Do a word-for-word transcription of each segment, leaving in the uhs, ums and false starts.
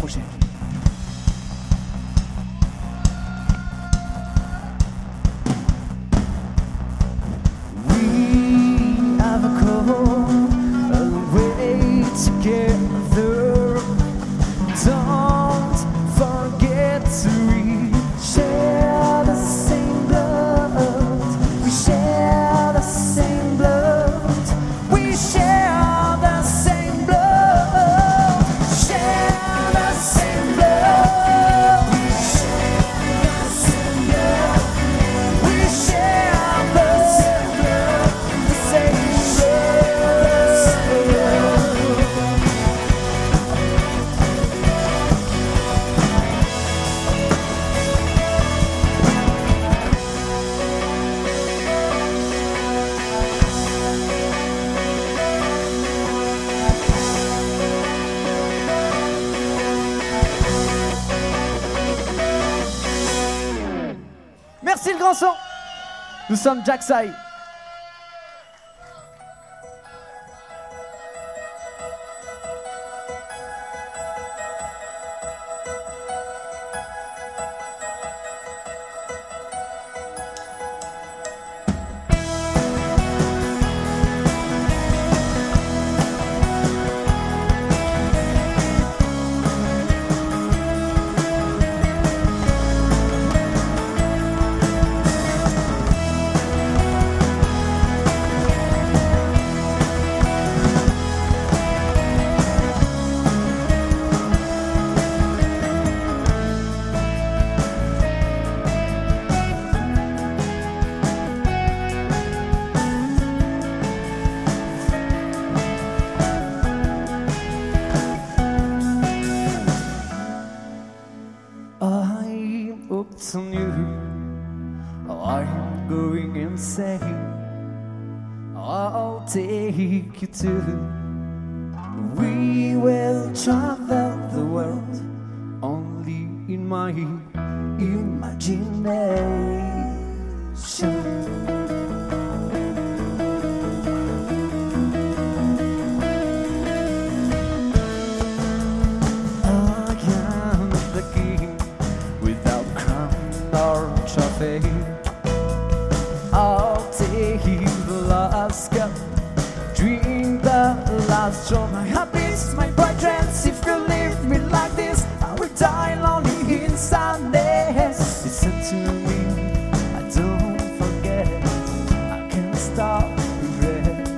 prochaine. We have a call, a way together. Don't forget to we share the same blood. We share the same blood. We share the same blood. Share the same blood. We share the same blood. We share the same blood. The same blood. Merci le grand son. Nous sommes Jacksai. I'm hooked on you. I'm going insane. I'll take you to. We will travel the world only in my imagination. I am the king without crown or trophy. I'll take the last cup, drink the last straw. My happiness, my bright dreams. If you leave me like this, I will die lonely in sadness. Listen to me, I don't forget. I can't stop regret.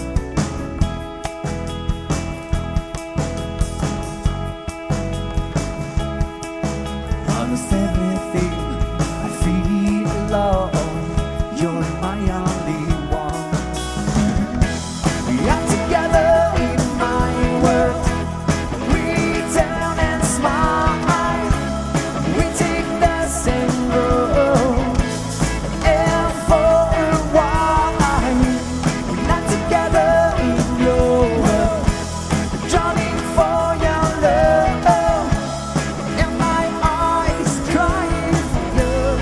Almost everything I feel alone. You're my only one. We are together in my world. We turn and smile. We take the same road. And for a while, we're not together in your world. Drowning for your love. And my eyes crying for you.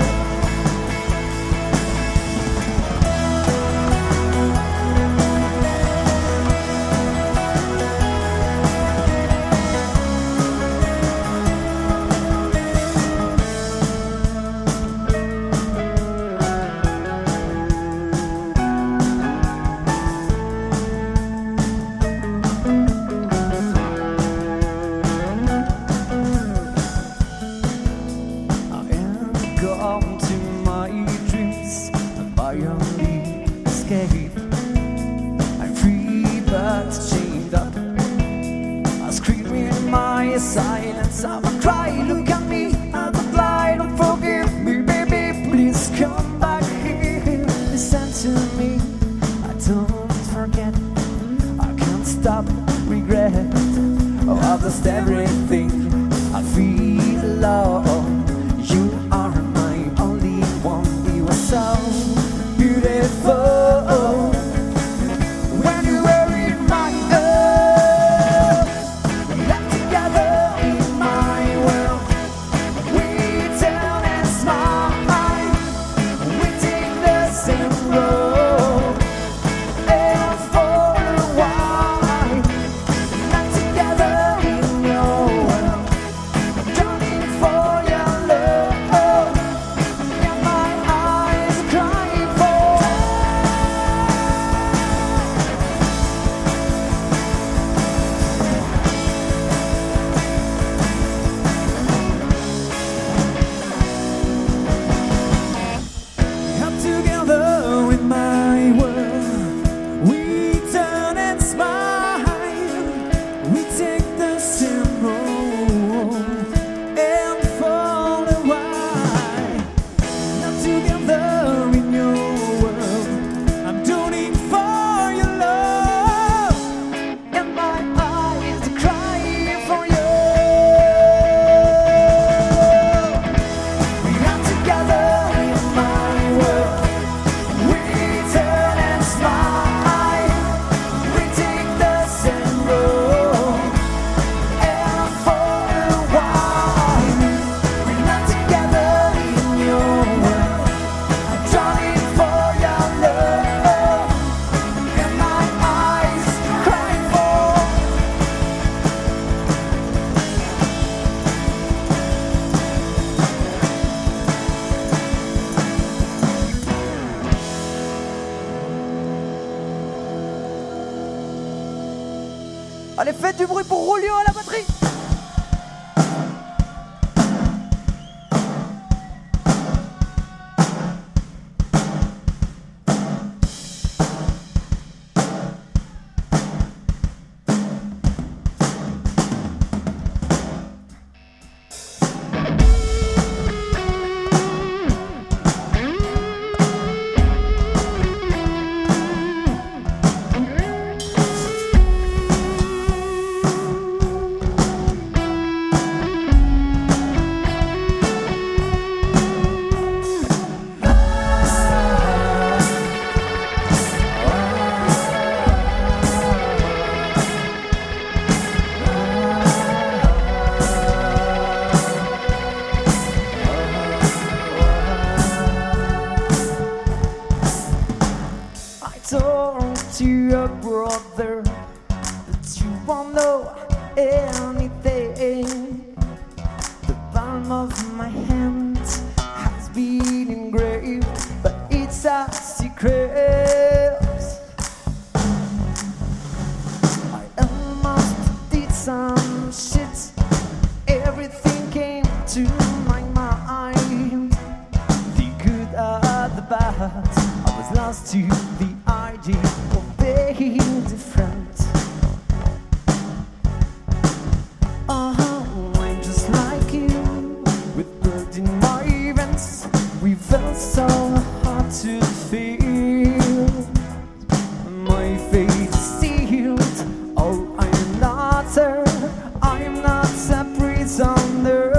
I am gone to my dreams, my only escape. I'm free but chained up. I scream in my silence. I will cry, look at me, I will lie, don't forgive me, baby, please come back here. Listen to me, I don't forget. I can't stop regret. Oh, I've lost everything. I feel alone. You are my only one. You are so beautiful. When you were in my arms, we left together in my world. Allez, faites du bruit pour Julio à la batterie. Talk to your brother, but you won't know anything. The palm of my hand has been engraved, but it's a secret. I almost did some shit. Everything came to my mind, the good and the bad. I was lost to the idea of being different. Oh, I'm just like you, with blood in my veins. We felt so hard to feel. My fate is sealed. Oh, I'm not her. I'm not a prisoner.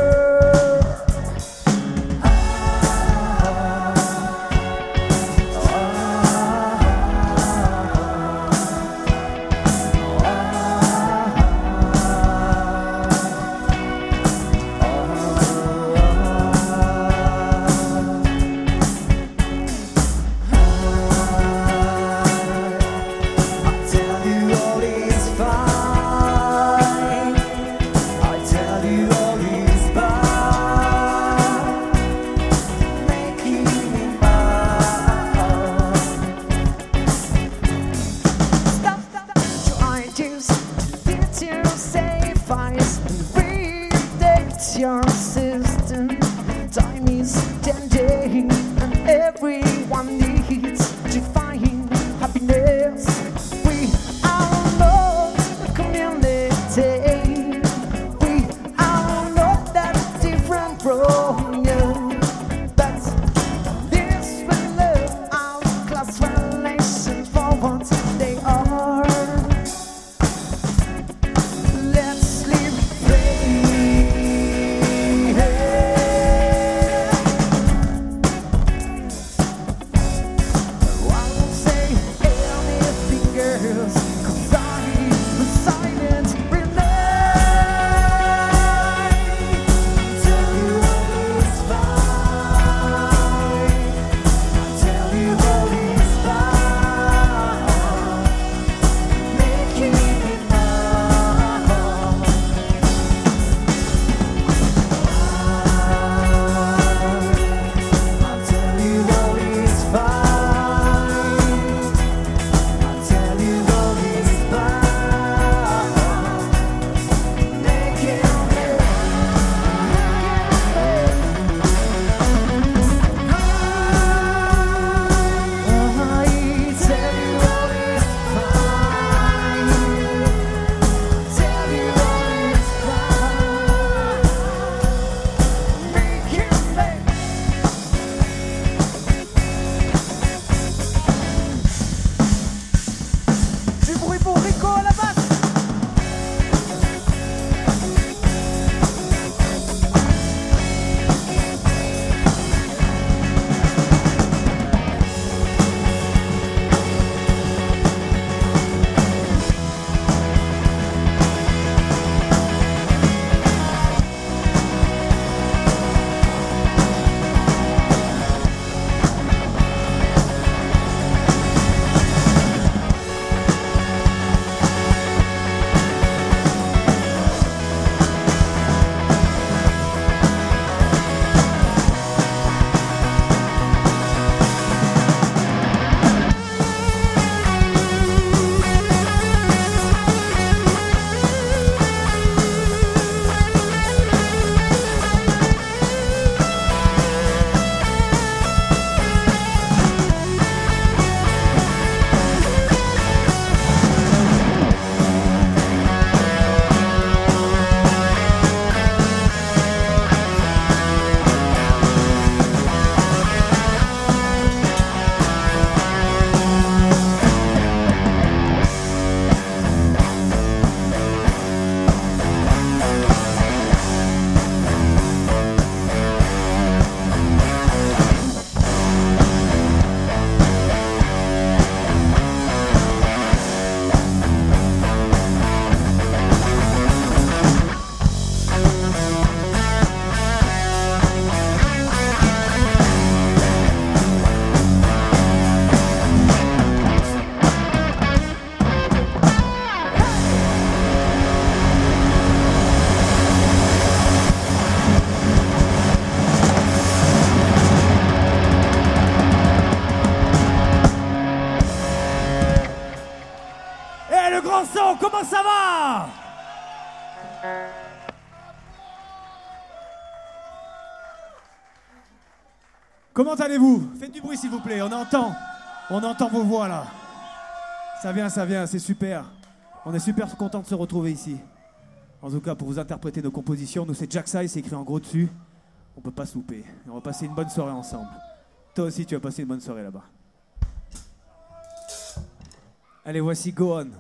comment ça va? Comment allez-vous? Faites du bruit s'il vous plaît, on entend. On entend vos voix là. Ça vient, ça vient, c'est super. On est super content de se retrouver ici. En tout cas, pour vous interpréter nos compositions, nous c'est Jack Size, c'est écrit en gros dessus. On peut pas se louper. Et on va passer une bonne soirée ensemble. Toi aussi, tu vas passer une bonne soirée là-bas. Allez, voici Go On.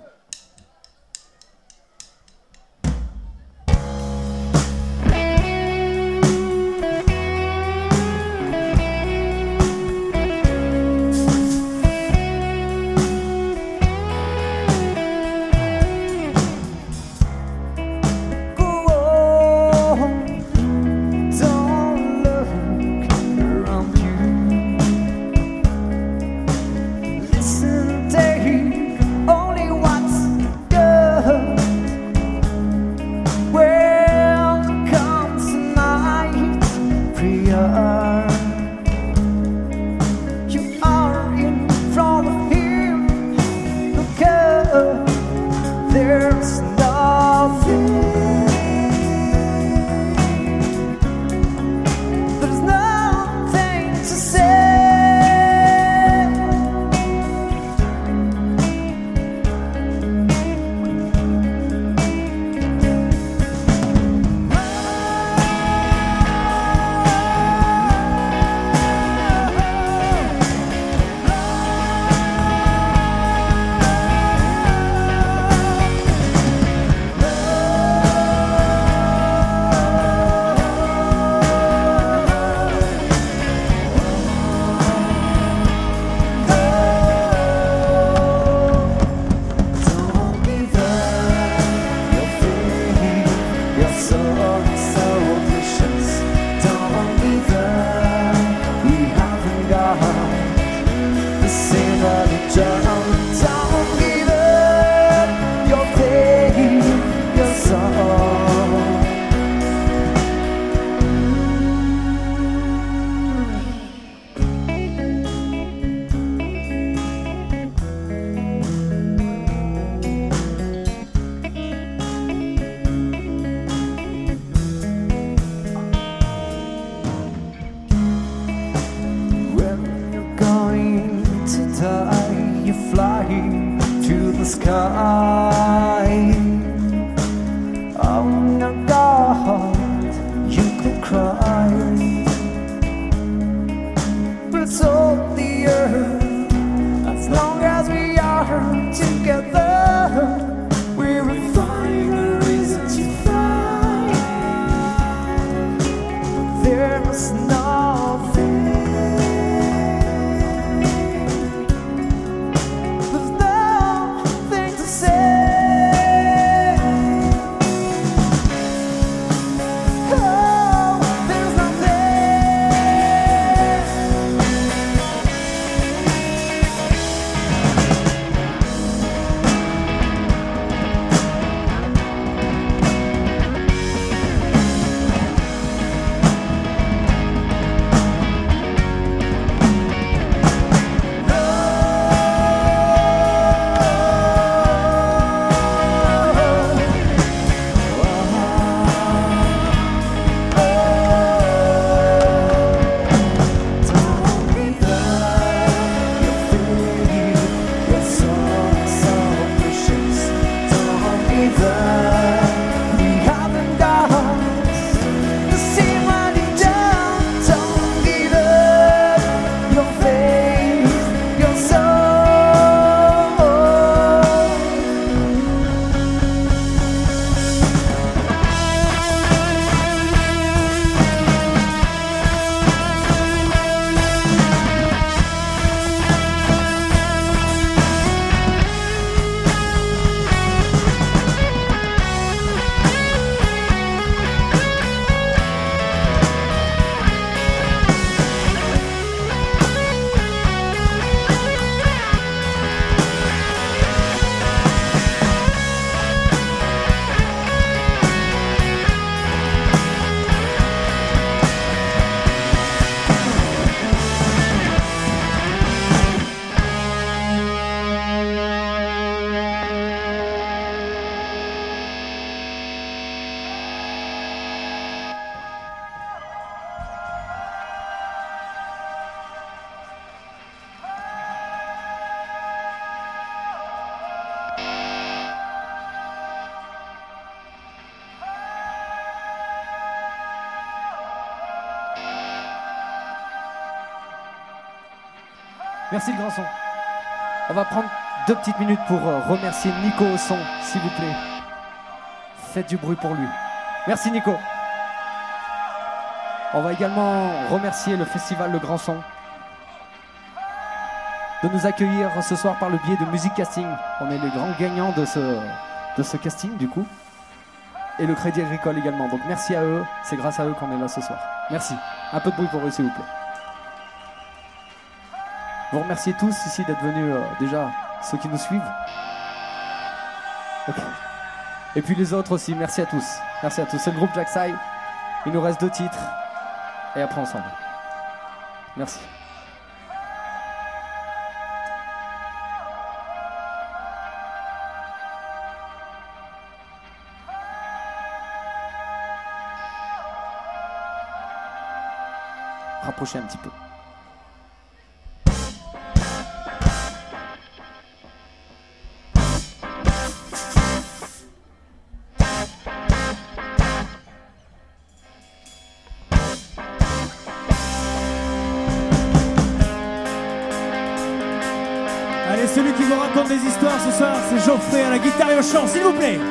Merci le grand son. On va prendre deux petites minutes pour euh, remercier Nico au son, s'il vous plaît. Faites du bruit pour lui. Merci Nico. On va également remercier le festival Le Grand Son de nous accueillir ce soir par le biais de Music Casting. On est les grands gagnants de ce, de ce casting du coup. Et le Crédit Agricole également. Donc merci à eux, c'est grâce à eux qu'on est là ce soir. Merci. Un peu de bruit pour eux s'il vous plaît. Vous remerciez tous ici d'être venus, euh, déjà ceux qui nous suivent. Okay. Et puis les autres aussi, merci à tous. Merci à tous. C'est le groupe Jacksai. Il nous reste deux titres. Et après ensemble. Merci. Rapprochez un petit peu. Allez, celui qui vous raconte des histoires ce soir, c'est Geoffrey à la guitare et au chant, s'il vous plaît.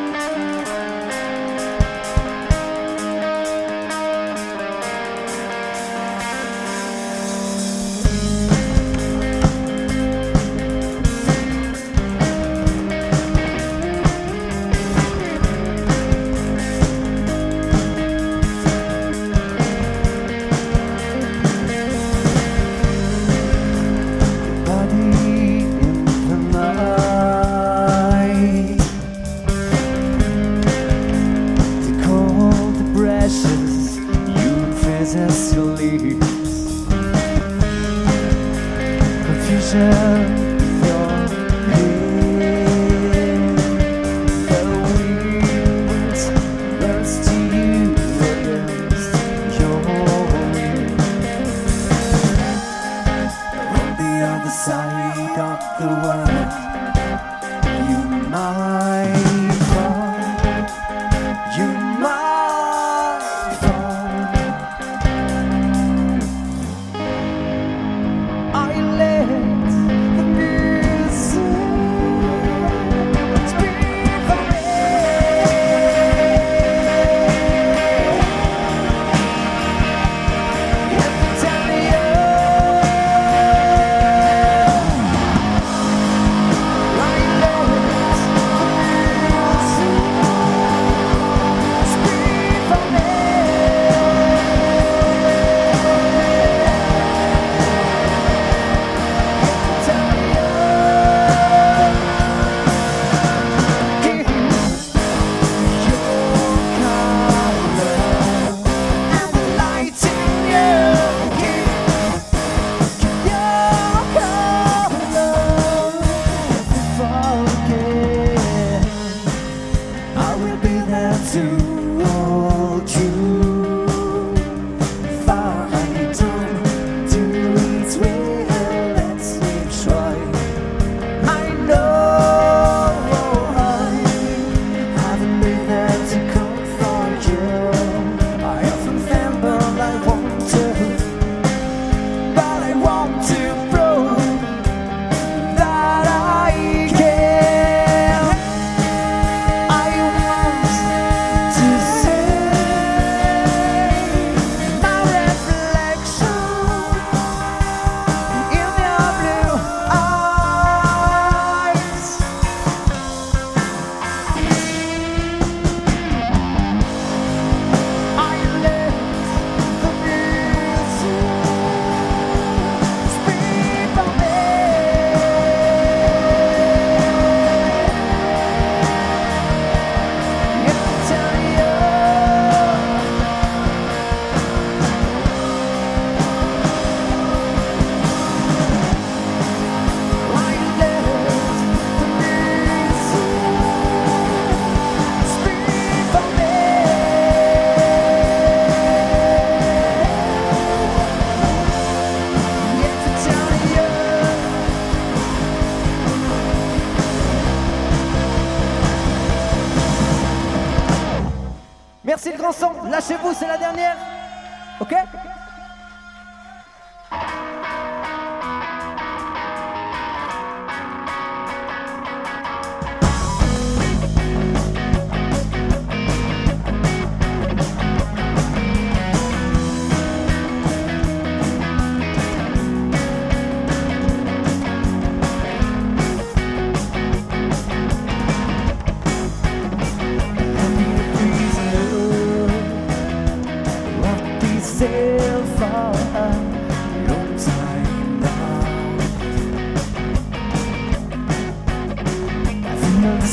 Merci le grand son, lâchez-vous, c'est la dernière. Ok ?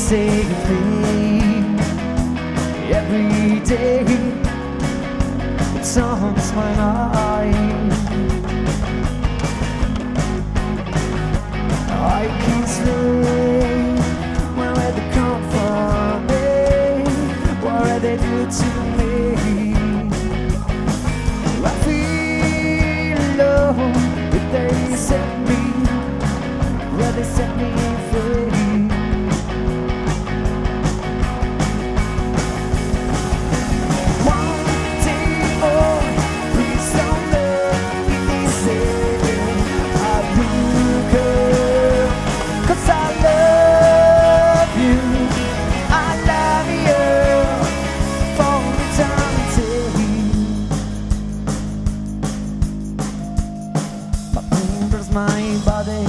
save me every day. It's on my mind. I can't sleep. Where did they come from me? What did they do to me? I feel alone. If they set me, where they set me free. My body,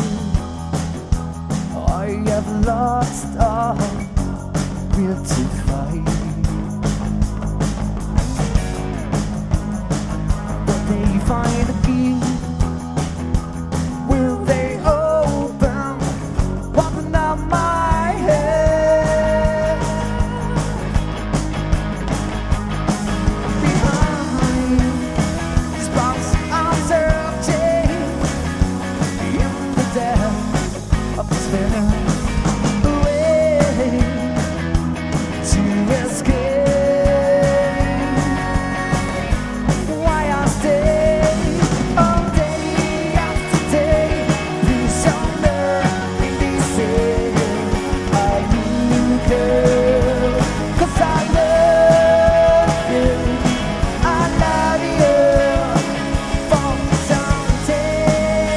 I have lost all will to fight. Will they find the key? Will they open, open up my head? Behind sparks uncertainty. Of despair, away to escape. Why I stay all day after day? Please don't let me say I do care. 'Cause I love you, I love you for eternity.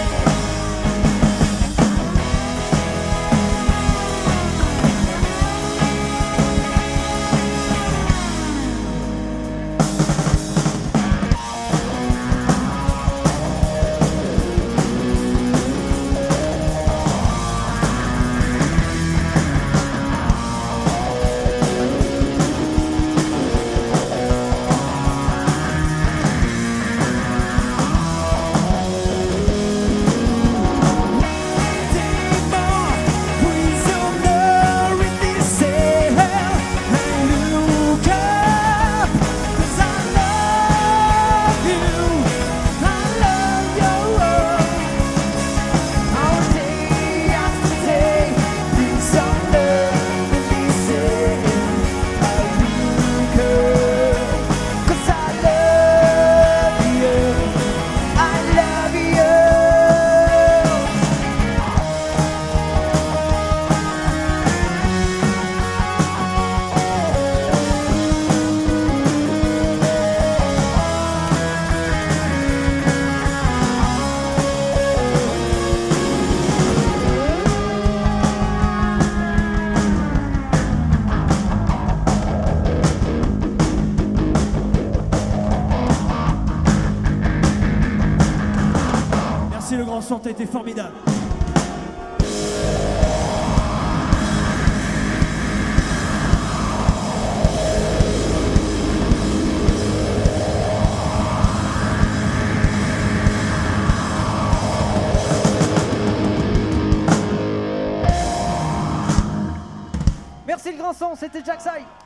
Le grand son, t'as été formidable. Merci le grand son, c'était Jack Sai.